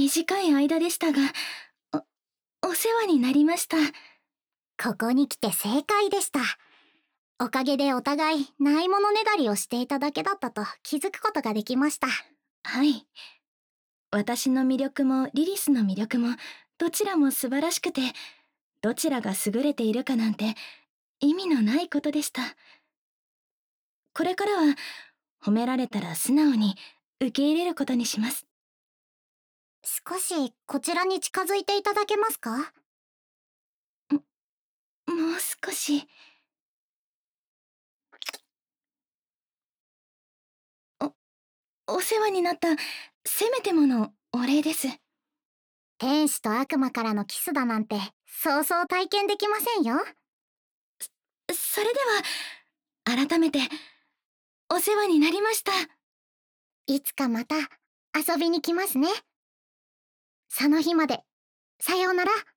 短い間でしたが、お世話になりました。 ここに来て正解でした。おかげでお互いないものねだりをしていただけだったと気づくことができました。 はい。私の魅力もリリスの魅力もどちらも素晴らしくて、どちらが優れているかなんて意味のないことでした。これからは褒められたら素直に受け入れることにします。 少しこちらに近づいていただけますか？ もう少し。お世話になったせめてものお礼です。 天使と悪魔からのキスだなんてそうそう体験できませんよ。 それでは改めてお世話になりました。 いつかまた遊びに来ますね。その日までさようなら。